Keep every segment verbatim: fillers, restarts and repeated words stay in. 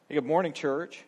Hey, good morning, church.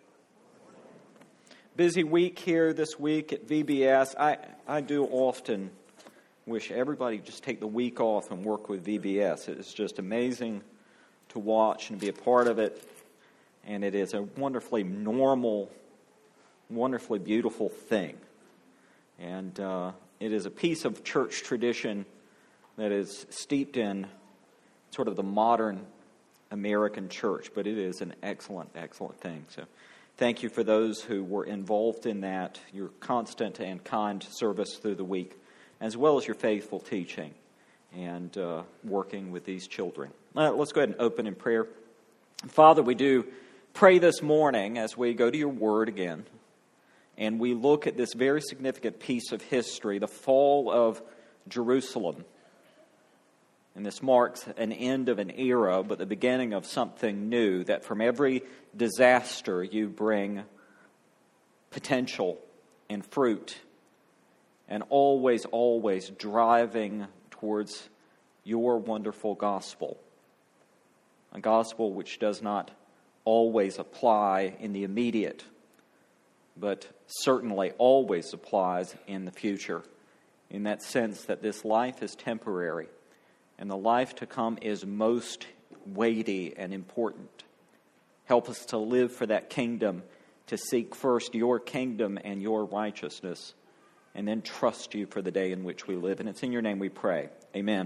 Busy week here this week at V B S. I, I do often wish everybody would just take the week off and work with V B S. It's just amazing to watch and be a part of it. And it is a wonderfully normal, wonderfully beautiful thing. And uh, it is a piece of church tradition that is steeped in sort of the modern American church, but it is an excellent, excellent thing. So thank you for those who were involved in that, your constant and kind service through the week, as well as your faithful teaching and uh, working with these children. Uh, let's go ahead and open in prayer. Father, we do pray this morning as we go to your word again, and we look at this very significant piece of history, the fall of Jerusalem. And this marks an end of an era, but the beginning of something new, that from every disaster you bring potential and fruit, and always, always driving towards your wonderful gospel. A gospel which does not always apply in the immediate, but certainly always applies in the future, in that sense that this life is temporary, and the life to come is most weighty and important. Help us to live for that kingdom, to seek first your kingdom and your righteousness, and then trust you for the day in which we live. And it's in your name we pray. Amen.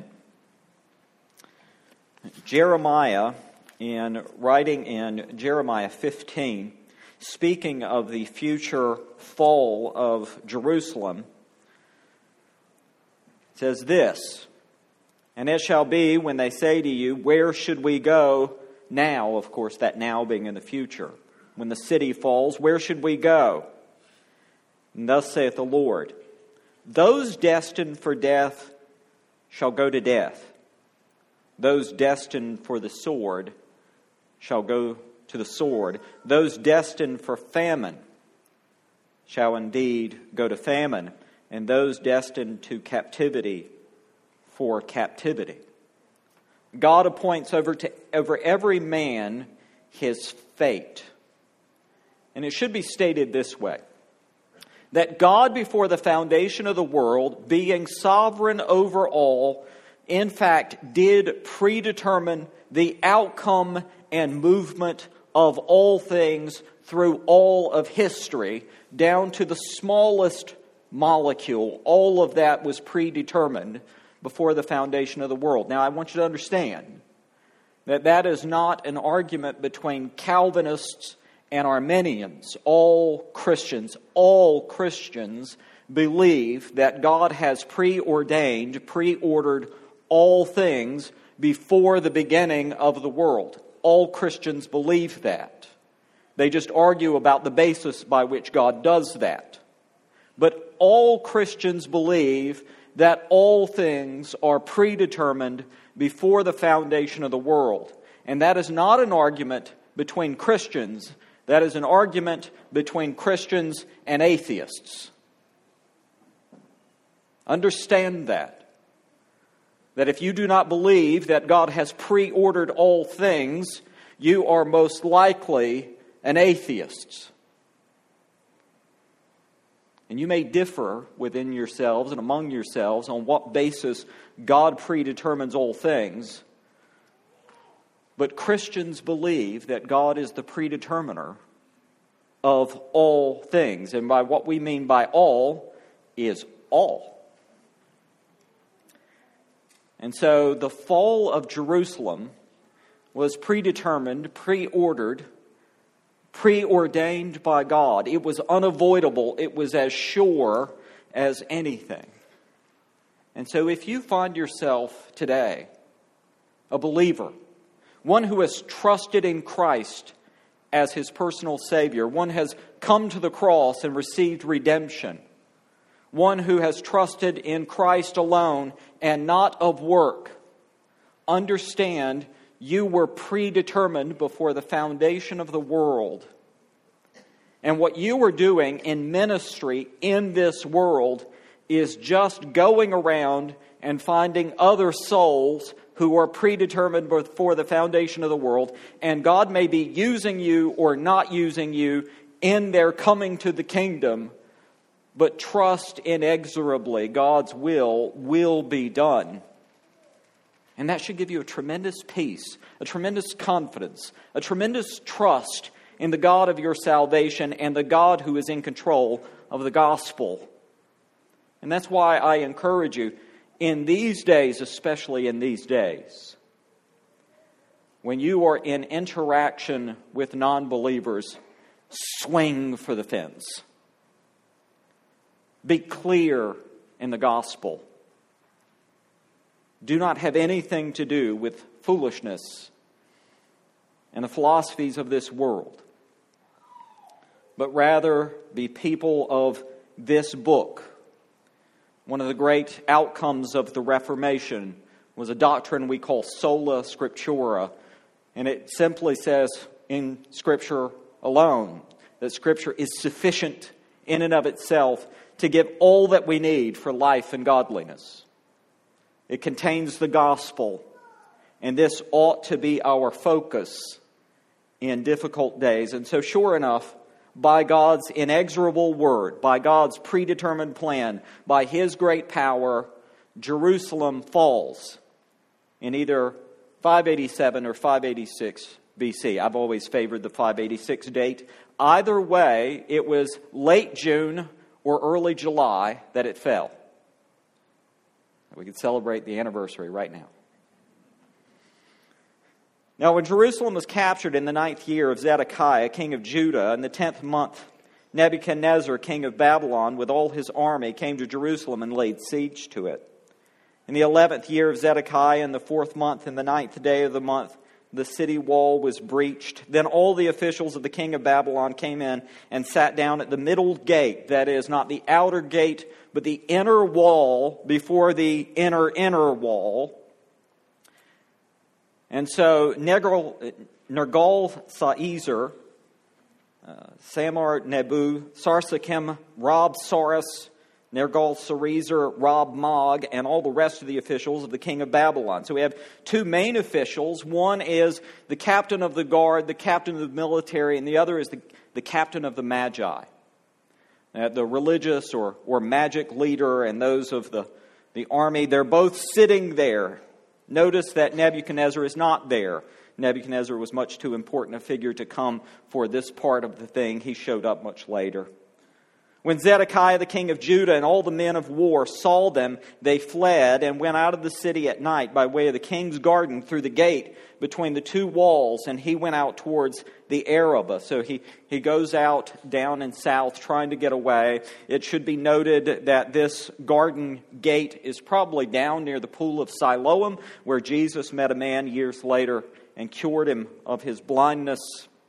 Jeremiah, in writing in Jeremiah fifteen, speaking of the future fall of Jerusalem, says this: "And it shall be when they say to you, 'Where should we go now?'" Of course, that now being in the future. "When the city falls, where should we go? And thus saith the Lord, those destined for death shall go to death. Those destined for the sword shall go to the sword. Those destined for famine shall indeed go to famine. And those destined to captivity for captivity." God appoints over to over every man his fate. And it should be stated this way: that God, before the foundation of the world, being sovereign over all, in fact did predetermine the outcome and movement of all things through all of history, down to the smallest molecule. All of that was predetermined before the foundation of the world. Now, I want you to understand that that is not an argument between Calvinists and Arminians. All Christians, all Christians believe that God has preordained, preordered all things before the beginning of the world. All Christians believe that. They just argue about the basis by which God does that. But all Christians believe that all things are predetermined before the foundation of the world. And that is not an argument between Christians. That is an argument between Christians and atheists. Understand that. That if you do not believe that God has preordered all things, you are most likely an atheist. And you may differ within yourselves and among yourselves on what basis God predetermines all things. But Christians believe that God is the predeterminer of all things. And by what we mean by all is all. And so the fall of Jerusalem was predetermined, preordered, preordained by God. It was unavoidable. It was as sure as anything. And so if you find yourself today a believer, one who has trusted in Christ as his personal Savior, one has come to the cross and received redemption, one who has trusted in Christ alone and not of work, understand you were predetermined before the foundation of the world. And what you were doing in ministry in this world is just going around and finding other souls who are predetermined before the foundation of the world, and God may be using you or not using you in their coming to the kingdom, but trust inexorably God's will will be done. And that should give you a tremendous peace, a tremendous confidence, a tremendous trust in the God of your salvation and the God who is in control of the gospel. And that's why I encourage you, in these days, especially in these days, when you are in interaction with non-believers, swing for the fence. Be clear in the gospel. Do not have anything to do with foolishness and the philosophies of this world, but rather be people of this book. One of the great outcomes of the Reformation was a doctrine we call sola scriptura, and it simply says in Scripture alone that Scripture is sufficient in and of itself to give all that we need for life and godliness. It contains the gospel, and this ought to be our focus in difficult days. And so sure enough, by God's inexorable word, by God's predetermined plan, by His great power, Jerusalem falls in either five eighty-seven or five eighty-six B C. I've always favored the five eighty-six date. Either way, it was late June or early July that it fell. We could celebrate the anniversary right now. Now, when Jerusalem was captured in the ninth year of Zedekiah, king of Judah, in the tenth month, Nebuchadnezzar, king of Babylon, with all his army, came to Jerusalem and laid siege to it. In the eleventh year of Zedekiah, in the fourth month, in the ninth day of the month, the city wall was breached. Then all the officials of the king of Babylon came in and sat down at the middle gate, that is, not the outer gate, but the inner wall before the inner, inner wall. And so Nergal-Sharezer, uh, Samar-Nebu, Sarsakim, Rob-Saurus, Nergal-Sharezer, Rob-Mag, and all the rest of the officials of the king of Babylon. So we have two main officials. One is the captain of the guard, the captain of the military, and the other is the, the captain of the Magi. Uh, the religious or, or magic leader and those of the, the army, they're both sitting there. Notice that Nebuchadnezzar is not there. Nebuchadnezzar was much too important a figure to come for this part of the thing. He showed up much later. When Zedekiah, the king of Judah, and all the men of war saw them, they fled and went out of the city at night by way of the king's garden through the gate between the two walls, and he went out towards the Arabah. So he, he goes out down in south trying to get away. It should be noted that this garden gate is probably down near the pool of Siloam, where Jesus met a man years later and cured him of his blindness.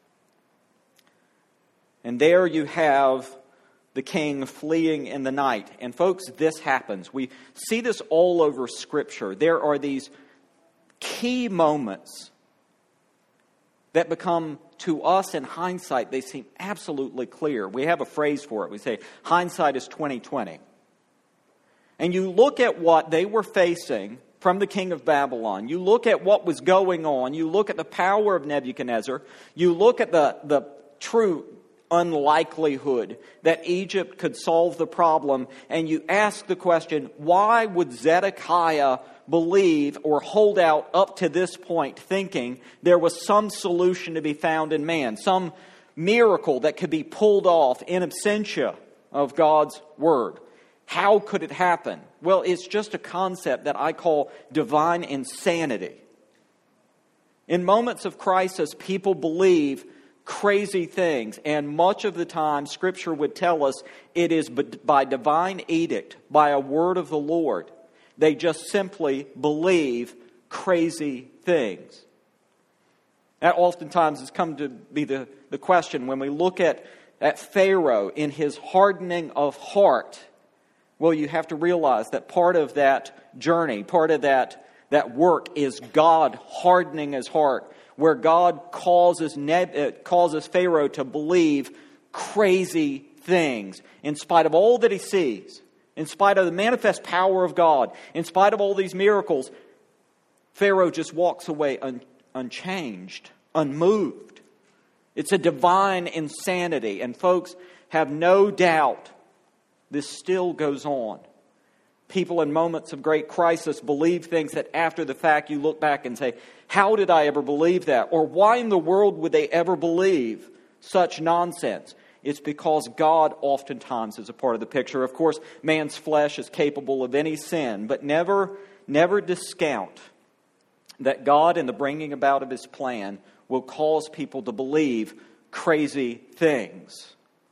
And there you have the king fleeing in the night. And folks, this happens. We see this all over Scripture. There are these key moments that become, to us in hindsight, they seem absolutely clear. We have a phrase for it. We say, hindsight is twenty twenty. And you look at what they were facing from the king of Babylon. You look at what was going on. You look at the power of Nebuchadnezzar. You look at the, the true unlikelihood that Egypt could solve the problem, and you ask the question, why would Zedekiah believe or hold out up to this point thinking there was some solution to be found in man, some miracle that could be pulled off in absentia of God's word? How could it happen? Well, it's just a concept that I call divine insanity. In moments of crisis, people believe crazy things, and much of the time Scripture would tell us it is by divine edict, by a word of the Lord. They just simply believe crazy things. That oftentimes has come to be the, the question when we look at, at Pharaoh in his hardening of heart. Well, you have to realize that part of that journey, part of that, that work is God hardening his heart, where God causes Neb- causes Pharaoh to believe crazy things in spite of all that he sees, In spite of the manifest power of God, in spite of all these miracles, Pharaoh just walks away un- unchanged, unmoved. It's a divine insanity. And folks, have no doubt this still goes on. People in moments of great crisis believe things that after the fact you look back and say, how did I ever believe that? Or why in the world would they ever believe such nonsense? It's because God oftentimes is a part of the picture. Of course, man's flesh is capable of any sin, but never, never discount that God, in the bringing about of His plan, will cause people to believe crazy things.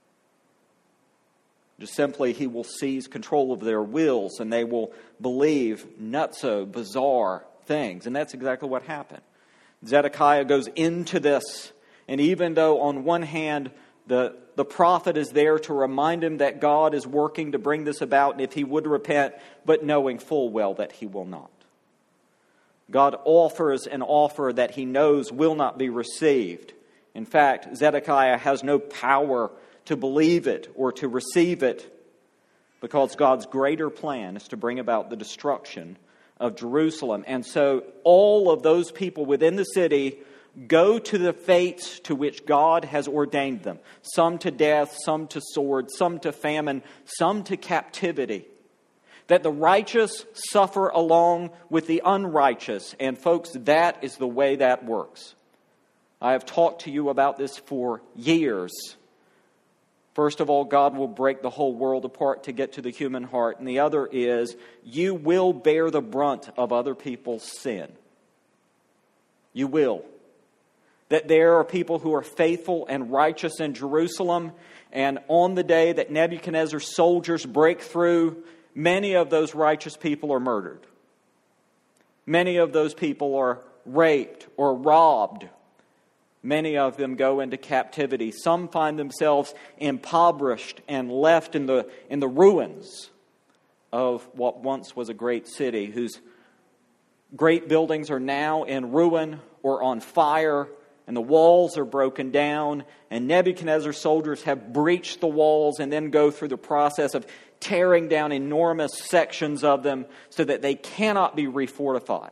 Just simply, He will seize control of their wills and they will believe nutso, bizarre things. And that's exactly what happened. Zedekiah goes into this, and even though on one hand, The, the prophet is there to remind him that God is working to bring this about, and if he would repent, but knowing full well that he will not. God offers an offer that he knows will not be received. In fact, Zedekiah has no power to believe it or to receive it, because God's greater plan is to bring about the destruction of Jerusalem. And so all of those people within the city go to the fates to which God has ordained them. Some to death, some to sword, some to famine, some to captivity. That the righteous suffer along with the unrighteous. And folks, that is the way that works. I have talked to you about this for years. First of all, God will break the whole world apart to get to the human heart. And the other is, you will bear the brunt of other people's sin. You will. That there are people who are faithful and righteous in Jerusalem, and on the day that Nebuchadnezzar's soldiers break through, many of those righteous people are murdered. Many of those people are raped or robbed. Many of them go into captivity. Some find themselves impoverished and left in the, in the ruins of what once was a great city, whose great buildings are now in ruin or on fire, and the walls are broken down, and Nebuchadnezzar's soldiers have breached the walls and then go through the process of tearing down enormous sections of them so that they cannot be refortified.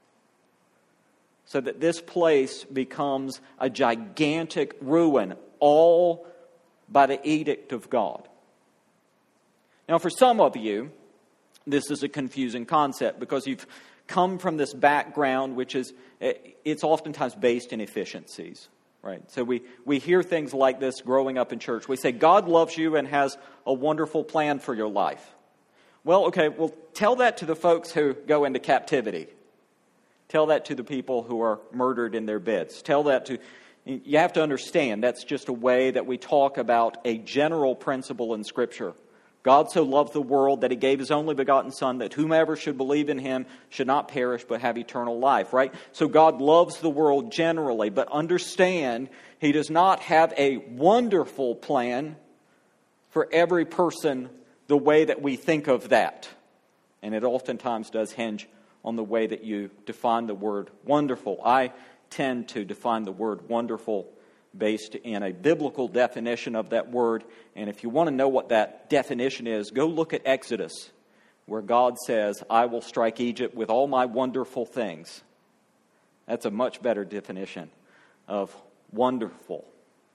So that this place becomes a gigantic ruin, all by the edict of God. Now, for some of you, this is a confusing concept because you've come from this background which is, it's oftentimes based in efficiencies, right? So we, we hear things like this growing up in church. We say, God loves you and has a wonderful plan for your life. Well, okay, well, tell that to the folks who go into captivity. Tell that to the people who are murdered in their beds. Tell that to, you have to understand, that's just a way that we talk about a general principle in Scripture. God so loved the world that He gave His only begotten Son, that whomever should believe in Him should not perish but have eternal life, right? So God loves the world generally, but understand He does not have a wonderful plan for every person the way that we think of that. And it oftentimes does hinge on the way that you define the word wonderful. I tend to define the word wonderful based in a biblical definition of that word. And if you want to know what that definition is, go look at Exodus, where God says, I will strike Egypt with all my wonderful things. That's a much better definition of wonderful.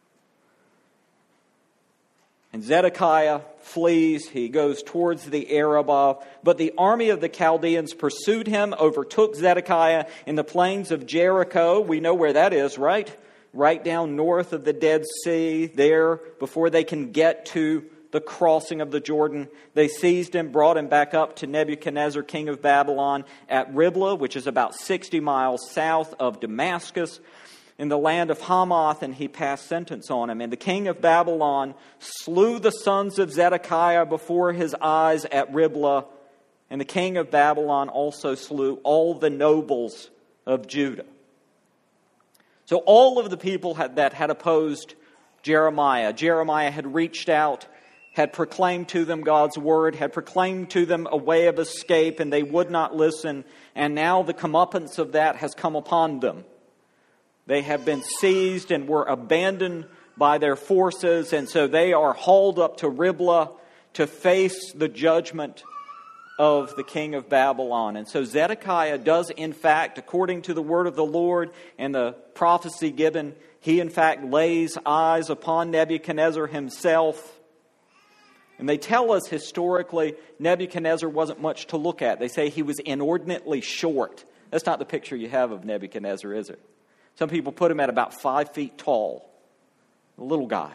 And Zedekiah flees. He goes towards the Arabah. But the army of the Chaldeans pursued him, overtook Zedekiah in the plains of Jericho. We know where that is, right? Right down north of the Dead Sea, there, before they can get to the crossing of the Jordan. They seized him, brought him back up to Nebuchadnezzar, king of Babylon, at Riblah, which is about sixty miles south of Damascus, in the land of Hamath, and he passed sentence on him. And the king of Babylon slew the sons of Zedekiah before his eyes at Riblah, and the king of Babylon also slew all the nobles of Judah. So all of the people had, that had opposed Jeremiah, Jeremiah had reached out, had proclaimed to them God's word, had proclaimed to them a way of escape, and they would not listen. And now the comeuppance of that has come upon them. They have been seized and were abandoned by their forces, and so they are hauled up to Riblah to face the judgment of the king of Babylon. And so Zedekiah does, in fact, according to the word of the Lord and the prophecy given, he in fact lays eyes upon Nebuchadnezzar himself. And they tell us historically Nebuchadnezzar wasn't much to look at. They say he was inordinately short. That's not the picture you have of Nebuchadnezzar, is it? Some people put him at about five feet tall. A little guy.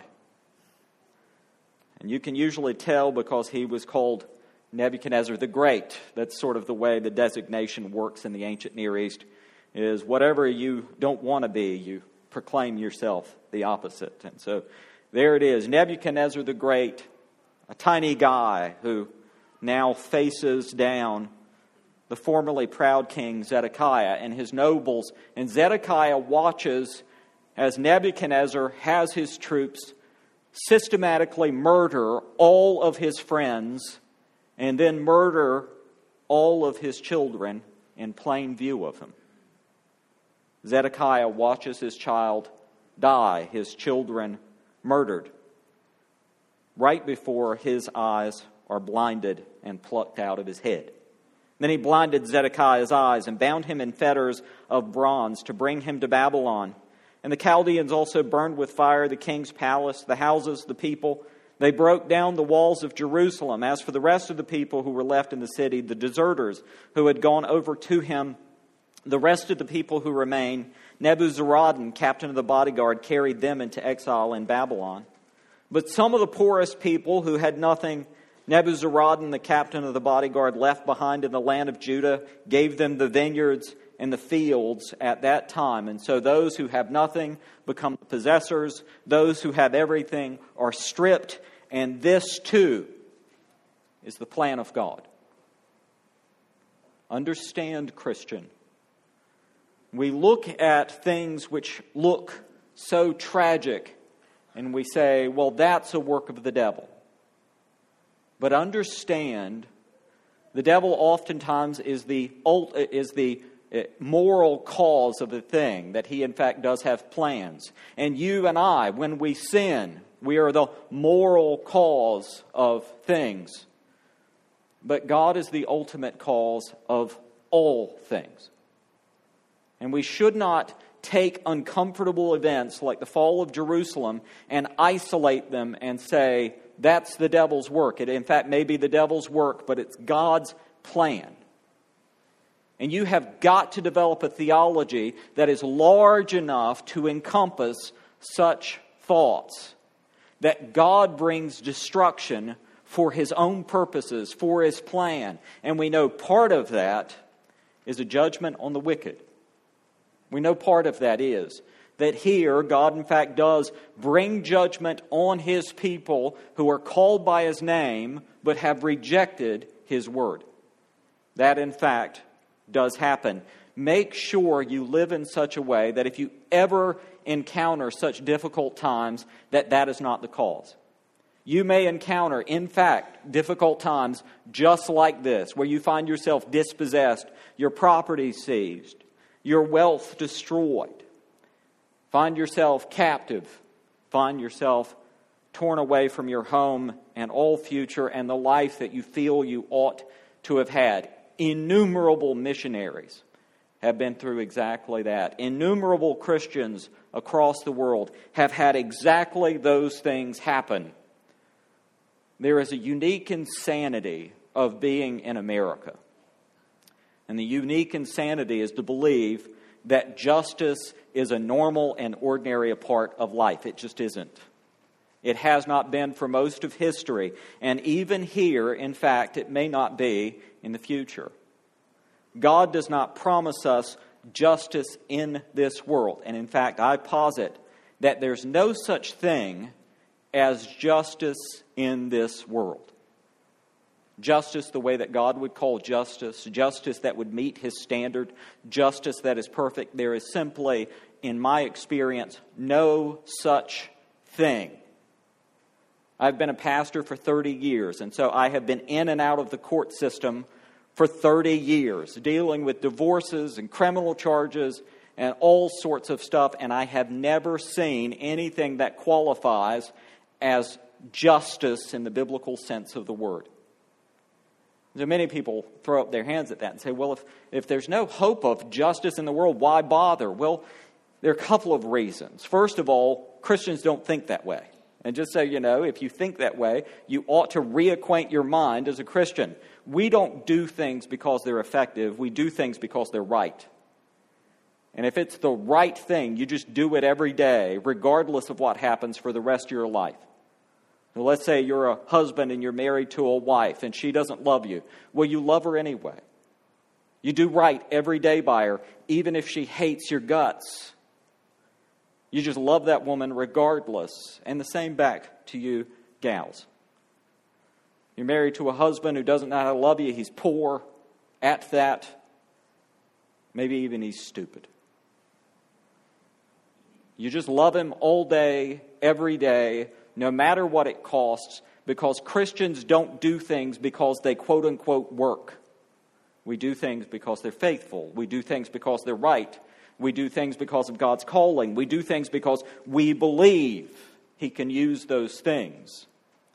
And you can usually tell because he was called Nebuchadnezzar the Great. That's sort of the way the designation works in the ancient Near East, is whatever you don't want to be, you proclaim yourself the opposite. And so there it is, Nebuchadnezzar the Great, a tiny guy who now faces down the formerly proud king Zedekiah and his nobles. And Zedekiah watches as Nebuchadnezzar has his troops systematically murder all of his friends and then murder all of his children in plain view of him. Zedekiah watches his child die, his children murdered, right before his eyes are blinded and plucked out of his head. Then he blinded Zedekiah's eyes and bound him in fetters of bronze to bring him to Babylon. And the Chaldeans also burned with fire the king's palace, the houses, the people. They broke down the walls of Jerusalem. As for the rest of the people who were left in the city, the deserters who had gone over to him, the rest of the people who remained, Nebuzaradan, captain of the bodyguard, carried them into exile in Babylon. But some of the poorest people who had nothing, Nebuzaradan, the captain of the bodyguard, left behind in the land of Judah, gave them the vineyards and the fields at that time. And so those who have nothing become possessors. Those who have everything are stripped. And this too is the plan of God. Understand, Christian. We look at things which look so tragic and we say, well, that's a work of the devil. But understand, the devil oftentimes is the is the moral cause of the thing, that he in fact does have plans. And you and I, when we sin, we are the moral cause of things. But God is the ultimate cause of all things. And we should not take uncomfortable events like the fall of Jerusalem and isolate them and say, that's the devil's work. It in fact may be the devil's work, but it's God's plan. And you have got to develop a theology that is large enough to encompass such thoughts. That God brings destruction for His own purposes, for His plan. And we know part of that is a judgment on the wicked. We know part of that is that here God in fact does bring judgment on His people who are called by His name but have rejected His word. That in fact does happen. Make sure you live in such a way that if you ever encounter such difficult times, that that is not the cause. You may encounter, in fact, difficult times just like this, where you find yourself dispossessed, your property seized, your wealth destroyed, find yourself captive, find yourself torn away from your home and all future and the life that you feel you ought to have had. Innumerable missionaries have been through exactly that. Innumerable Christians across the world have had exactly those things happen. There is a unique insanity of being in America. And the unique insanity is to believe that justice is a normal and ordinary part of life. It just isn't. It has not been for most of history. And even here, in fact, it may not be in the future. God does not promise us justice in this world. And in fact, I posit that there's no such thing as justice in this world. Justice the way that God would call justice, justice that would meet His standard, justice that is perfect. There is simply, in my experience, no such thing. I've been a pastor for thirty years, and so I have been in and out of the court system for thirty years, dealing with divorces and criminal charges and all sorts of stuff, and I have never seen anything that qualifies as justice in the biblical sense of the word. So many people throw up their hands at that and say, well, if, if there's no hope of justice in the world, why bother? Well, there are a couple of reasons. First of all, Christians don't think that way. And just so you know, if you think that way, you ought to reacquaint your mind as a Christian. We don't do things because they're effective. We do things because they're right. And if it's the right thing, you just do it every day, regardless of what happens for the rest of your life. So let's say you're a husband and you're married to a wife and she doesn't love you. Well, you love her anyway. You do right every day by her, even if she hates your guts. You just love that woman regardless. And the same back to you gals. You're married to a husband who doesn't know how to love you. He's poor at that. Maybe even he's stupid. You just love him all day, every day, no matter what it costs, because Christians don't do things because they quote-unquote work. We do things because they're faithful. We do things because they're right. We do things because of God's calling. We do things because we believe He can use those things.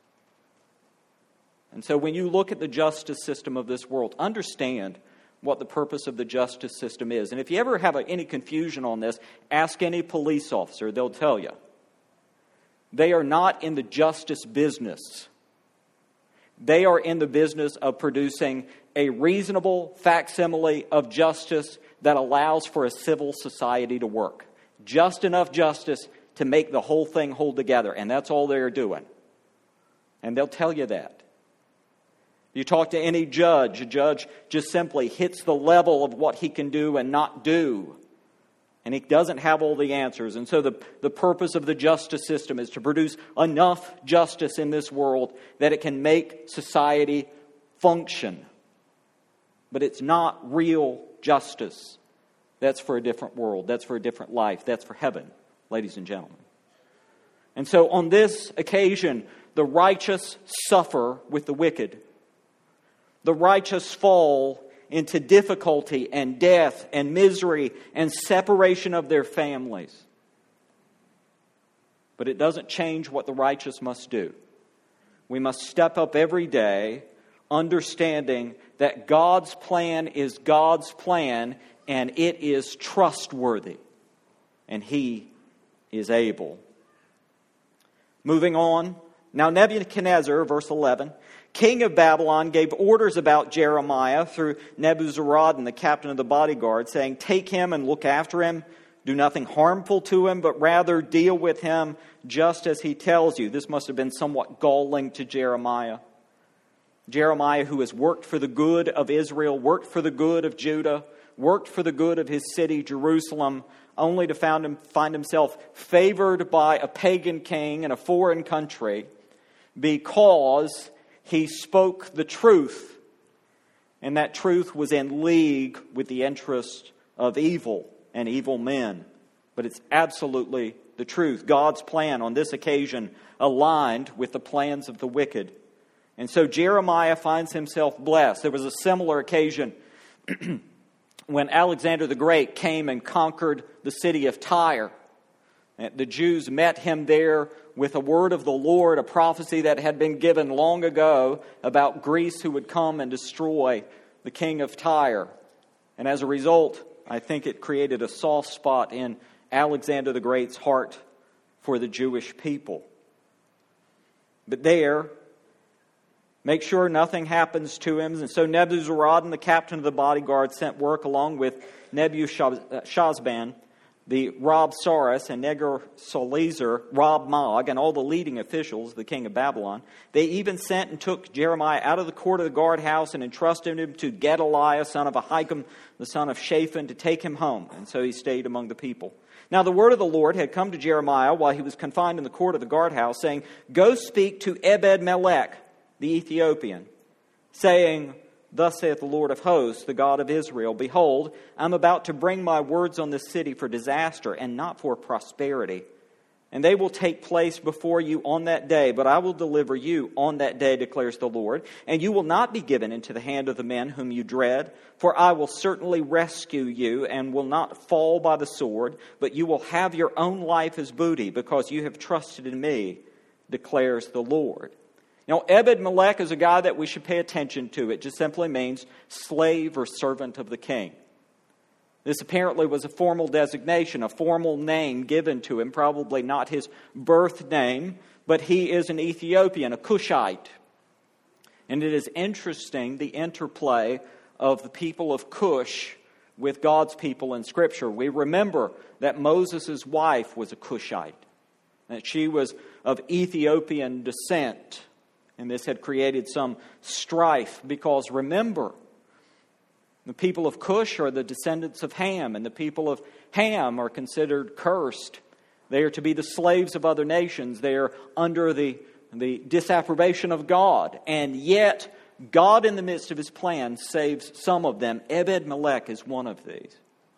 And so when you look at the justice system of this world, understand what the purpose of the justice system is. And if you ever have any confusion on this, ask any police officer. They'll tell you. They are not in the justice business. They are in the business of producing a reasonable facsimile of justice that allows for a civil society to work. Just enough justice to make the whole thing hold together. And that's all they're doing. And they'll tell you that. You talk to any judge, a judge just simply hits the level of what he can do and not do. And he doesn't have all the answers. And so the, the purpose of the justice system is to produce enough justice in this world that it can make society function. But it's not real justice. That's for a different world. That's for a different life. That's for heaven, ladies and gentlemen. And so on this occasion, the righteous suffer with the wicked. The righteous fall into difficulty and death and misery and separation of their families. But it doesn't change what the righteous must do. We must step up every day understanding that God's plan is God's plan and it is trustworthy. And He is able. Moving on. Now Nebuchadnezzar, verse eleven, king of Babylon, gave orders about Jeremiah through Nebuzaradan, the captain of the bodyguard, saying, take him and look after him. Do nothing harmful to him, but rather deal with him just as he tells you. This must have been somewhat galling to Jeremiah. Jeremiah, who has worked for the good of Israel, worked for the good of Judah, worked for the good of his city, Jerusalem, only to find, him, find himself favored by a pagan king in a foreign country because he spoke the truth, and that truth was in league with the interest of evil and evil men. But it's absolutely the truth. God's plan on this occasion aligned with the plans of the wicked. And so Jeremiah finds himself blessed. There was a similar occasion when Alexander the Great came and conquered the city of Tyre. The Jews met him there with a word of the Lord, a prophecy that had been given long ago about Greece who would come and destroy the king of Tyre. And as a result, I think it created a soft spot in Alexander the Great's heart for the Jewish people. But there, make sure nothing happens to him. And so Nebuzaradan, the captain of the bodyguard, sent work along with Nebuchadnezzar, the Rabsaris, and Negar-Salezer, Rabmag, and all the leading officials, the king of Babylon. They even sent and took Jeremiah out of the court of the guardhouse and entrusted him to Gedaliah, son of Ahikam, the son of Shaphan, to take him home. And so he stayed among the people. Now the word of the Lord had come to Jeremiah while he was confined in the court of the guardhouse, saying, go speak to Ebed-Melech, the Ethiopian, saying, thus saith the Lord of hosts, the God of Israel, behold, I'm about to bring my words on this city for disaster and not for prosperity. And they will take place before you on that day, but I will deliver you on that day, declares the Lord. And you will not be given into the hand of the men whom you dread, for I will certainly rescue you and will not fall by the sword, but you will have your own life as booty, because you have trusted in me, declares the Lord. You know, Ebed-Melech is a guy that we should pay attention to. It just simply means slave or servant of the king. This apparently was a formal designation, a formal name given to him, probably not his birth name, but he is an Ethiopian, a Cushite. And it is interesting, the interplay of the people of Cush with God's people in Scripture. We remember that Moses' wife was a Cushite, that she was of Ethiopian descent. And this had created some strife because, remember, the people of Cush are the descendants of Ham, and the people of Ham are considered cursed. They are to be the slaves of other nations. They are under the, the disapprobation of God. And yet, God, in the midst of His plan, saves some of them. Ebed-Melech is one of these.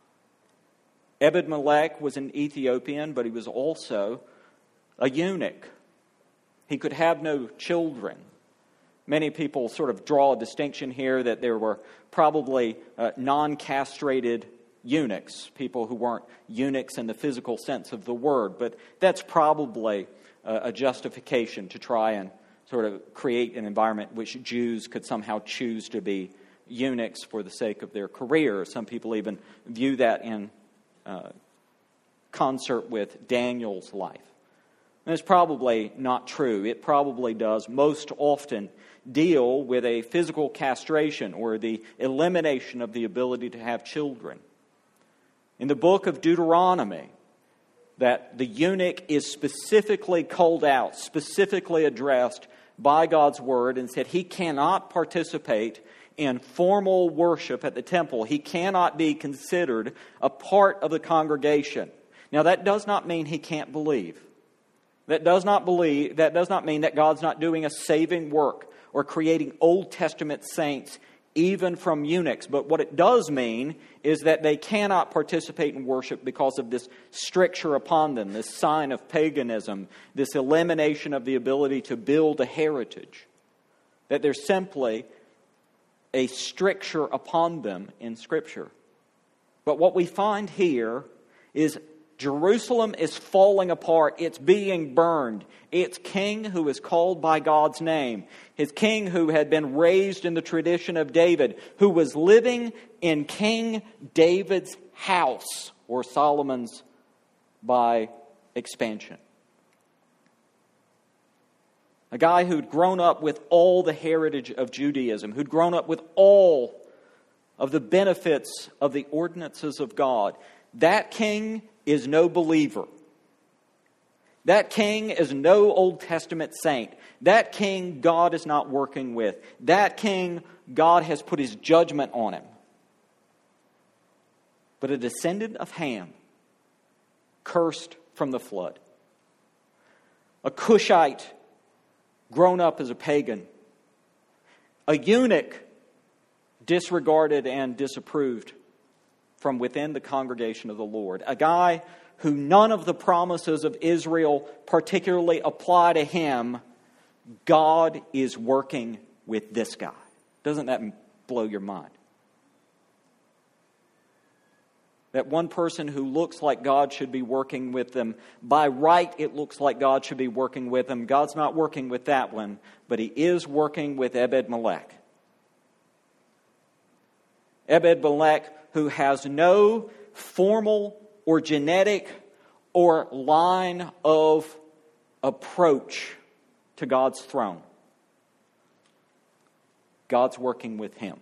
Ebed-Melech was an Ethiopian, but he was also a eunuch. He could have no children. Many people sort of draw a distinction here that there were probably uh, non-castrated eunuchs, people who weren't eunuchs in the physical sense of the word. But that's probably uh, a justification to try and sort of create an environment which Jews could somehow choose to be eunuchs for the sake of their career. Some people even view that in uh, concert with Daniel's life. And it's probably not true. It probably does most often deal with a physical castration or the elimination of the ability to have children. In the book of Deuteronomy, that the eunuch is specifically called out, specifically addressed by God's word, and said he cannot participate in formal worship at the temple. He cannot be considered a part of the congregation. Now, that does not mean he can't believe. That does not believe. That does not mean that God's not doing a saving work or creating Old Testament saints even from eunuchs. But what it does mean is that they cannot participate in worship because of this stricture upon them, this sign of paganism, this elimination of the ability to build a heritage. That there's simply a stricture upon them in Scripture. But what we find here is Jerusalem is falling apart. It's being burned. Its king who is called by God's name, his king who had been raised in the tradition of David, who was living in King David's house, or Solomon's by expansion. A guy who'd grown up with all the heritage of Judaism, who'd grown up with all of the benefits of the ordinances of God. That king is no believer. That king is no Old Testament saint. That king God is not working with. That king, God has put His judgment on him. But a descendant of Ham, cursed from the flood. A Cushite, grown up as a pagan. A eunuch, disregarded and disapproved from within the congregation of the Lord. A guy who none of the promises of Israel particularly apply to him. God is working with this guy. Doesn't that blow your mind? That one person who looks like God should be working with them. By right, it looks like God should be working with them. God's not working with that one, but He is working with Ebed-Melech. Ebed-Melech, who has no formal or genetic or line of approach to God's throne. God's working with him.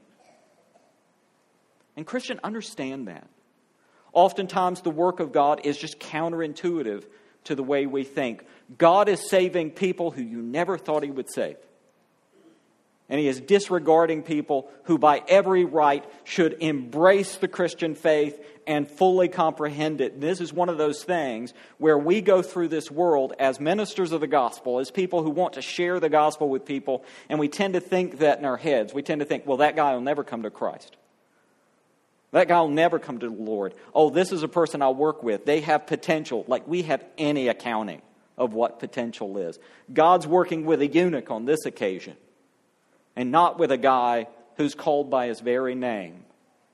And Christian, understand that. Oftentimes the work of God is just counterintuitive to the way we think. God is saving people who you never thought He would save. And He is disregarding people who by every right should embrace the Christian faith and fully comprehend it. And this is one of those things where we go through this world as ministers of the gospel, as people who want to share the gospel with people, and we tend to think that in our heads. We tend to think, well, that guy will never come to Christ. That guy will never come to the Lord. Oh, this is a person I'll work with. They have potential, like we have any accounting of what potential is. God's working with a eunuch on this occasion, and not with a guy who's called by his very name.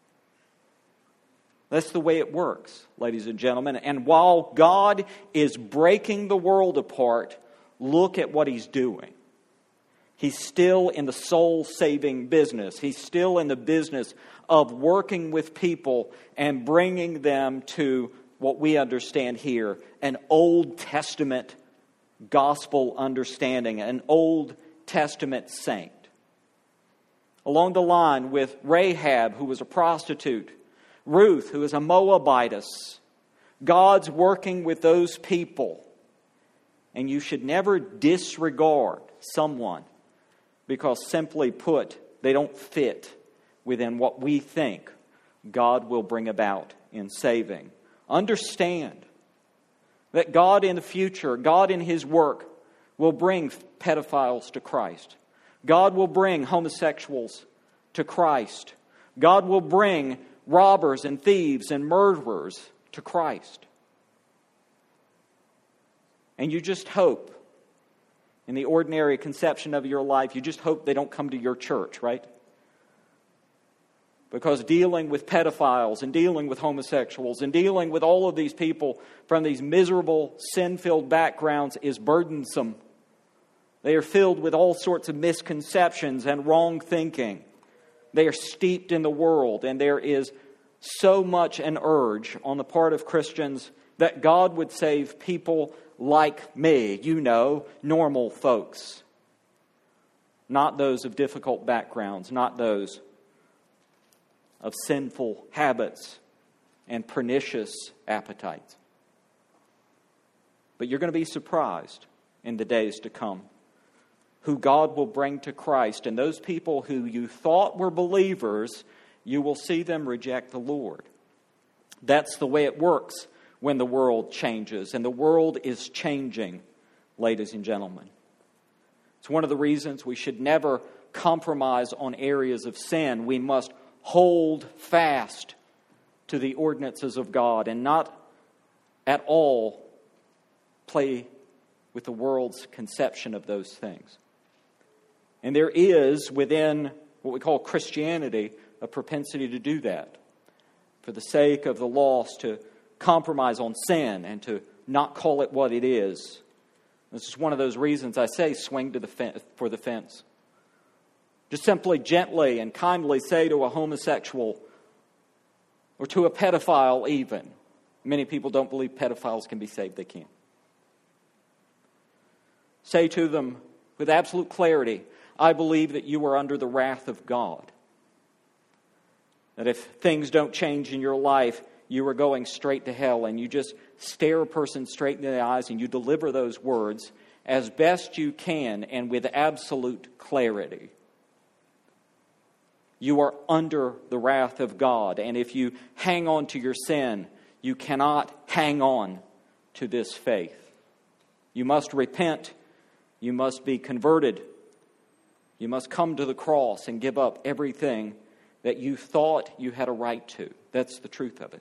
That's the way it works, ladies and gentlemen. And while God is breaking the world apart, look at what He's doing. He's still in the soul-saving business. He's still in the business of working with people and bringing them to what we understand here, an Old Testament gospel understanding, an Old Testament saint. Along the line with Rahab, who was a prostitute, Ruth, who is a Moabitess, God's working with those people. And you should never disregard someone because, simply put, they don't fit within what we think God will bring about in saving. Understand that God in the future, God in His work, will bring pedophiles to Christ. God will bring homosexuals to Christ. God will bring robbers and thieves and murderers to Christ. And you just hope, in the ordinary conception of your life, you just hope they don't come to your church, right? Because dealing with pedophiles and dealing with homosexuals and dealing with all of these people from these miserable, sin-filled backgrounds is burdensome. They are filled with all sorts of misconceptions and wrong thinking. They are steeped in the world, and there is so much an urge on the part of Christians that God would save people like me, you know, normal folks. Not those of difficult backgrounds, not those of sinful habits and pernicious appetites. But you're going to be surprised in the days to come who God will bring to Christ. And those people who you thought were believers, you will see them reject the Lord. That's the way it works when the world changes. And the world is changing, ladies and gentlemen. It's one of the reasons we should never compromise on areas of sin. We must hold fast to the ordinances of God and not at all play with the world's conception of those things. And there is within what we call Christianity a propensity to do that for the sake of the lost, to compromise on sin and to not call it what it is. This is one of those reasons I say swing to the fen- for the fence. Just simply gently and kindly say to a homosexual or to a pedophile even. Many people don't believe pedophiles can be saved. They can't. Say to them with absolute clarity, I believe that you are under the wrath of God. That if things don't change in your life, you are going straight to hell. And you just stare a person straight in the eyes and you deliver those words as best you can and with absolute clarity. You are under the wrath of God. And if you hang on to your sin, you cannot hang on to this faith. You must repent. You must be converted. You must come to the cross and give up everything that you thought you had a right to. That's the truth of it.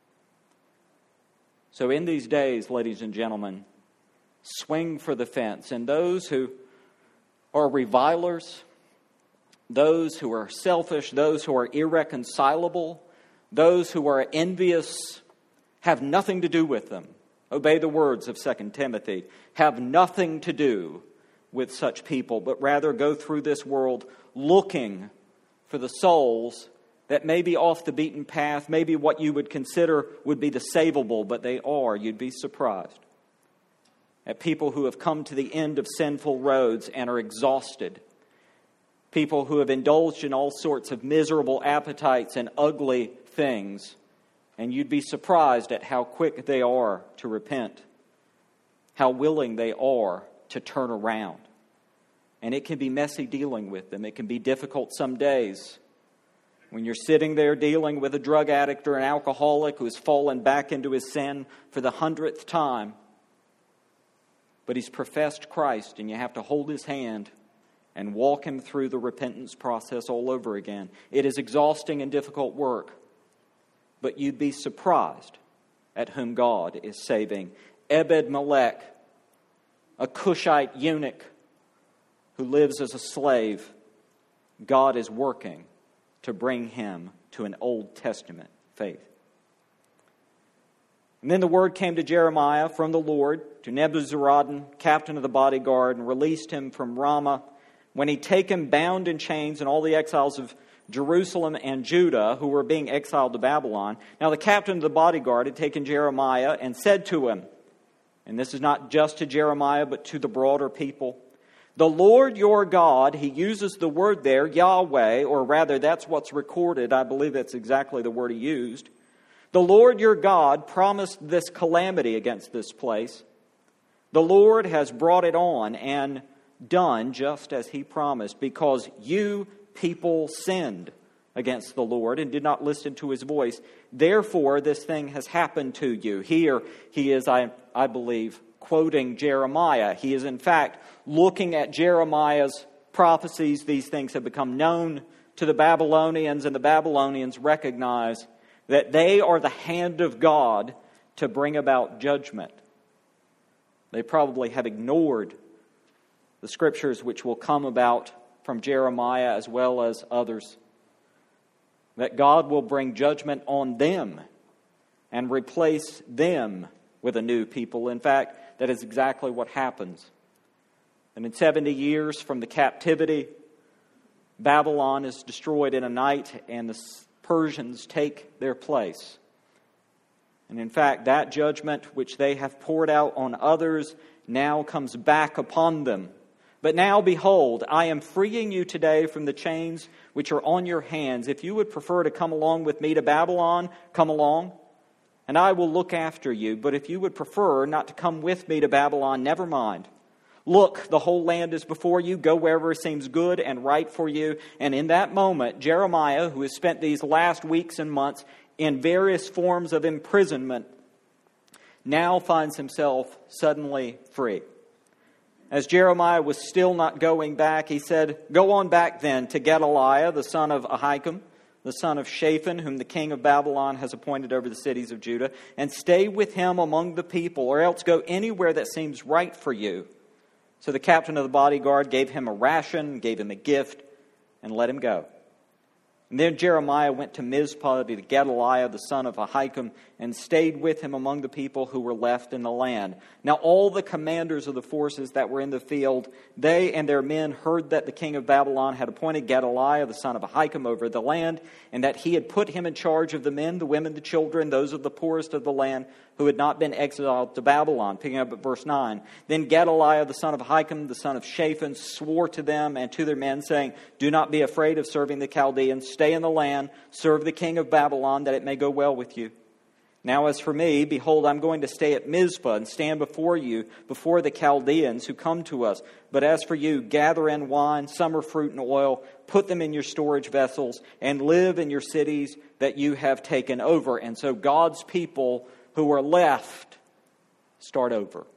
So in these days, ladies and gentlemen, swing for the fence. And those who are revilers, those who are selfish, those who are irreconcilable, those who are envious, have nothing to do with them. Obey the words of Second Timothy. Have nothing to do with such people, but rather go through this world looking for the souls that may be off the beaten path, maybe what you would consider would be the savable, but they are. You'd be surprised at people who have come to the end of sinful roads and are exhausted. People who have indulged in all sorts of miserable appetites and ugly things. And you'd be surprised at how quick they are to repent. How willing they are to turn around. And it can be messy dealing with them. It can be difficult some days. When you're sitting there dealing with a drug addict or an alcoholic who has fallen back into his sin for the hundredth time. But he's professed Christ and you have to hold his hand and walk him through the repentance process all over again. It is exhausting and difficult work. But you'd be surprised at whom God is saving. Ebed-Melech, a Cushite eunuch who lives as a slave, God is working to bring him to an Old Testament faith. And then the word came to Jeremiah from the Lord, to Nebuzaradan, captain of the bodyguard, and released him from Ramah, when he'd taken bound in chains and all the exiles of Jerusalem and Judah who were being exiled to Babylon. Now the captain of the bodyguard had taken Jeremiah and said to him, and this is not just to Jeremiah, but to the broader people, the Lord your God, he uses the word there, Yahweh, or rather that's what's recorded. I believe that's exactly the word he used. The Lord your God promised this calamity against this place. The Lord has brought it on and done just as he promised, because you people sinned against the Lord and did not listen to his voice. Therefore, this thing has happened to you. Here he is, I, I believe, quoting Jeremiah. He is, in fact, looking at Jeremiah's prophecies. These things have become known to the Babylonians, and the Babylonians recognize that they are the hand of God to bring about judgment. They probably have ignored the scriptures which will come about from Jeremiah as well as others, that God will bring judgment on them and replace them with a new people. In fact, that is exactly what happens. And in seventy years from the captivity, Babylon is destroyed in a night, and the Persians take their place. And in fact, that judgment which they have poured out on others now comes back upon them. But now, behold, I am freeing you today from the chains which are on your hands. If you would prefer to come along with me to Babylon, come along, and I will look after you. But if you would prefer not to come with me to Babylon, never mind. Look, the whole land is before you. Go wherever seems good and right for you. And in that moment, Jeremiah, who has spent these last weeks and months in various forms of imprisonment, now finds himself suddenly free. As Jeremiah was still not going back, he said, go on back then to Gedaliah, the son of Ahikam, the son of Shaphan, whom the king of Babylon has appointed over the cities of Judah, and stay with him among the people, or else go anywhere that seems right for you. So the captain of the bodyguard gave him a ration, gave him a gift, and let him go. And then Jeremiah went to Mizpah to Gedaliah, the son of Ahikam, and stayed with him among the people who were left in the land. Now all the commanders of the forces that were in the field, they and their men heard that the king of Babylon had appointed Gedaliah, the son of Ahikam, over the land, and that he had put him in charge of the men, the women, the children, those of the poorest of the land, who had not been exiled to Babylon. Picking up at verse nine. Then Gedaliah, the son of Ahikam, the son of Shaphan, swore to them and to their men, saying, do not be afraid of serving the Chaldeans. Stay in the land, serve the king of Babylon, that it may go well with you. Now as for me, behold, I'm going to stay at Mizpah and stand before you, before the Chaldeans who come to us. But as for you, gather in wine, summer fruit, and oil, put them in your storage vessels, and live in your cities that you have taken over. And so God's people who are left start over.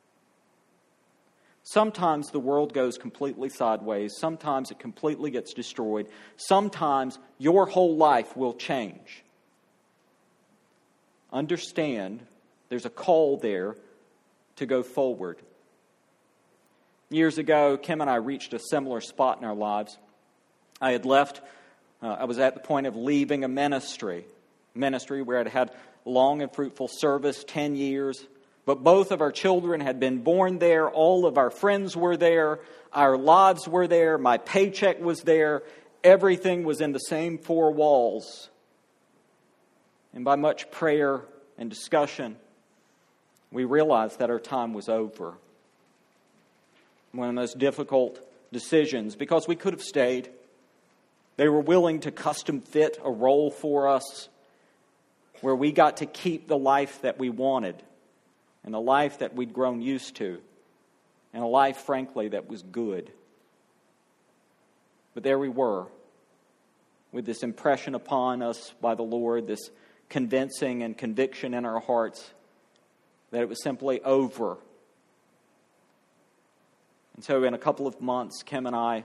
Sometimes the world goes completely sideways. Sometimes it completely gets destroyed. Sometimes your whole life will change. Understand, there's a call there to go forward. Years ago, Kim and I reached a similar spot in our lives. I had left, uh, I was at the point of leaving a ministry, ministry where I'd had long and fruitful service, ten years. But both of our children had been born there. All of our friends were there. Our lives were there. My paycheck was there. Everything was in the same four walls. And by much prayer and discussion, we realized that our time was over. One of the most difficult decisions, because we could have stayed. They were willing to custom fit a role for us where we got to keep the life that we wanted and the life that we'd grown used to and a life, frankly, that was good. But there we were with this impression upon us by the Lord, this convincing and conviction in our hearts that it was simply over. And so in a couple of months, Kim and I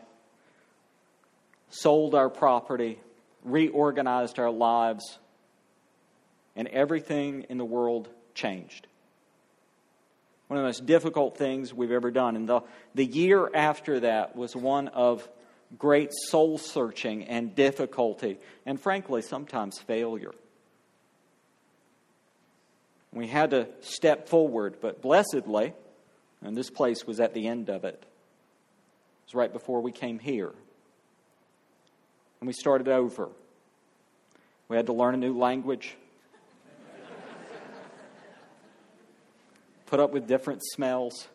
sold our property, reorganized our lives, and everything in the world changed. One of the most difficult things we've ever done. And the, the year after that was one of great soul searching and difficulty, and frankly, sometimes failure. We had to step forward, but blessedly, and this place was at the end of it. It was right before we came here. And we started over. We had to learn a new language. Put up with different smells.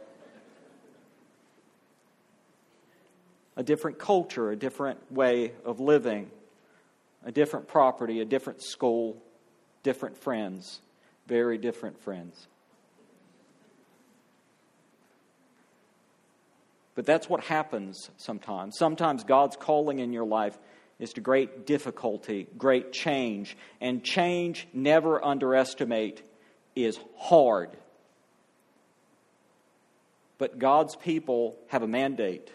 A different culture, a different way of living. A different property, a different school, different friends. Very different friends. But that's what happens sometimes. Sometimes God's calling in your life is to great difficulty, great change. And change, never underestimate, is hard. But God's people have a mandate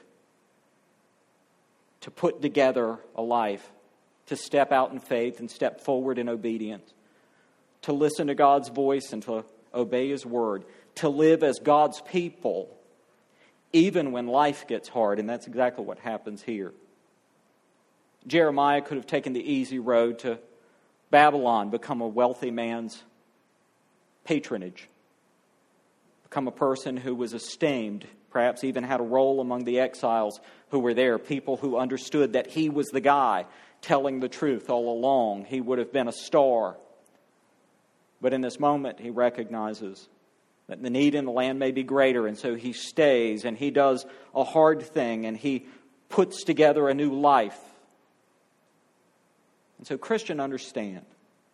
to put together a life, to step out in faith and step forward in obedience, to listen to God's voice and to obey His word, to live as God's people, even when life gets hard. And that's exactly what happens here. Jeremiah could have taken the easy road to Babylon, become a wealthy man's patronage, become a person who was esteemed, perhaps even had a role among the exiles who were there, people who understood that he was the guy telling the truth all along. He would have been a star. But in this moment, he recognizes that the need in the land may be greater, and so he stays, and he does a hard thing, and he puts together a new life. And so, Christian, understand,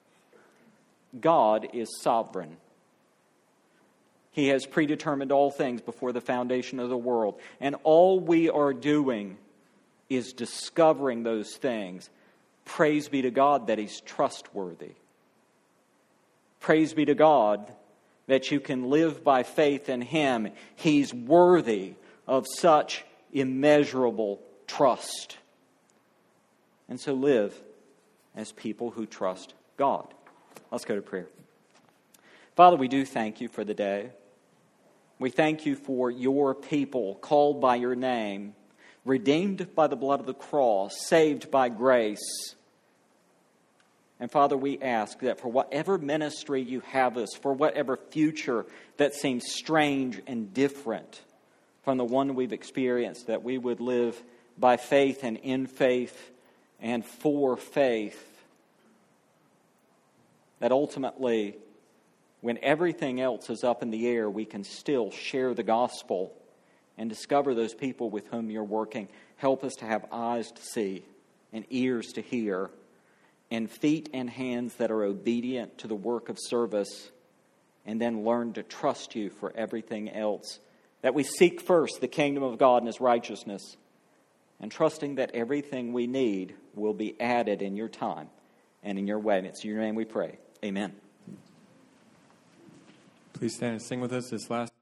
God is sovereign. He has predetermined all things before the foundation of the world. And all we are doing is discovering those things. Praise be to God that He's trustworthy. Praise be to God that you can live by faith in Him. He's worthy of such immeasurable trust. And so live as people who trust God. Let's go to prayer. Father, we do thank You for the day. We thank You for Your people called by Your name, redeemed by the blood of the cross, saved by grace. And Father, we ask that for whatever ministry You have us, for whatever future that seems strange and different from the one we've experienced, that we would live by faith and in faith and for faith. That ultimately, when everything else is up in the air, we can still share the gospel and discover those people with whom You're working. Help us to have eyes to see and ears to hear and feet and hands that are obedient to the work of service, and then learn to trust You for everything else. That we seek first the kingdom of God and His righteousness, and trusting that everything we need will be added in Your time and in Your way. And it's in Your name we pray. Amen. Please stand and sing with us this last